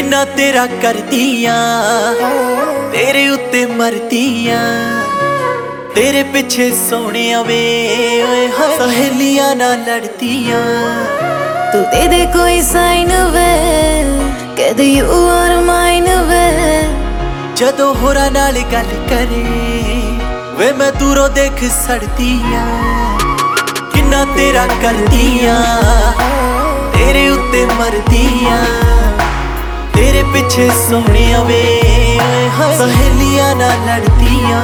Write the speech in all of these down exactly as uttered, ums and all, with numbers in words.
किन्ना तेरा करदियां, तेरे उत्ते मरदियां, तेरे पिछे सोनिया वे सहेलियां ना लड़दियां। तू दे दे कोई साइन वे, कह दे यू आर माइन वे। जदों होरां नाल गल करे वे मैं दूरों देख सड़दियां। किन्ना तेरा करदियां, तेरे उत्ते मरदियां, तेरे पिछे सोनिया वे सहेलियां ना लड़दियां।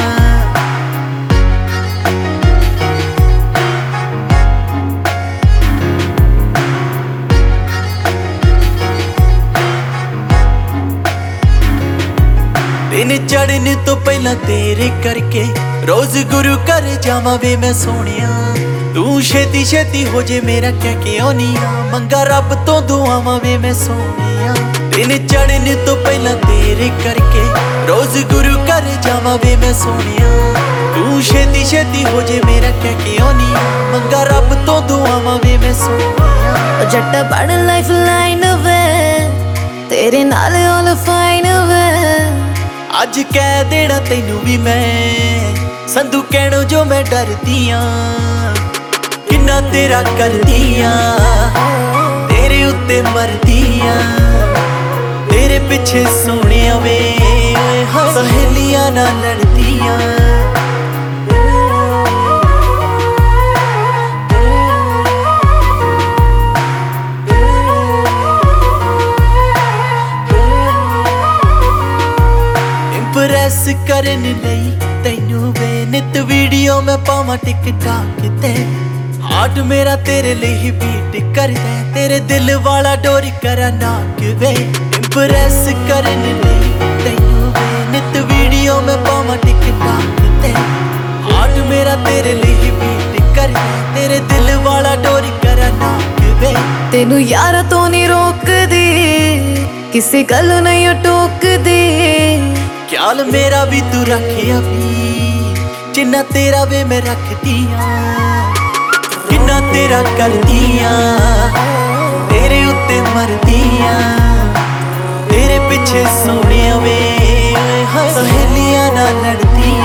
दिन चढ़ने तो पहला तेरे करके रोज गुरु घर जावा वे मैं सोनिया। तू छेती छेती हो जे मेरा कह के आनिया, मंगा रब तो दुआवां वे मैं सोनिया। दिन चढ़ने तो पहला तेरे करके रोज गुरु घर जावा वे मैं सोनिया। तू छेती छेती हो जे मेरा कह के आनिया, मंगा रब तो दुआवां वे मैं सोनिया। जट्टा बड़ लाइफ लाइन वे, तेरे नाल ऑल फाइन वे। अज कह देना तैनू भी मैं संधू कहणों जो मैं डरदियां। किन्ना तेरा करदियां, तेरे उत्ते मरदियां, तेरे पिछे सोनिया वे सहेलियां ना लड़दियां। इंप्रेस करन लई तैनू वे नित वीडियो मैं पावां टिकटॉक ते। हार्ट मेरा तेरे लिए ही बीट करदा, तेरे दिल वाला डोरी करा नाक वे। इंप्रेस करन लई तैनू वे नित वीडियो मैं पावां टिकटॉक ते। हार्ट मेरा तेरे लिए ही बीट करदा, तेरे दिल वाला डोरी करा नाक वे। तेनू यार तो नहीं रोकदी, किसी गल नहीं टोकदी। ख्याल मेरा भी तू रखिया भी, जिन्ना तेरा वे मैं रखदियां। किन्ना तेरा करदियां, तेरे उत्ते मरदियां, तेरे पिछे सोनिया वे सहेलियां ना लड़दियां।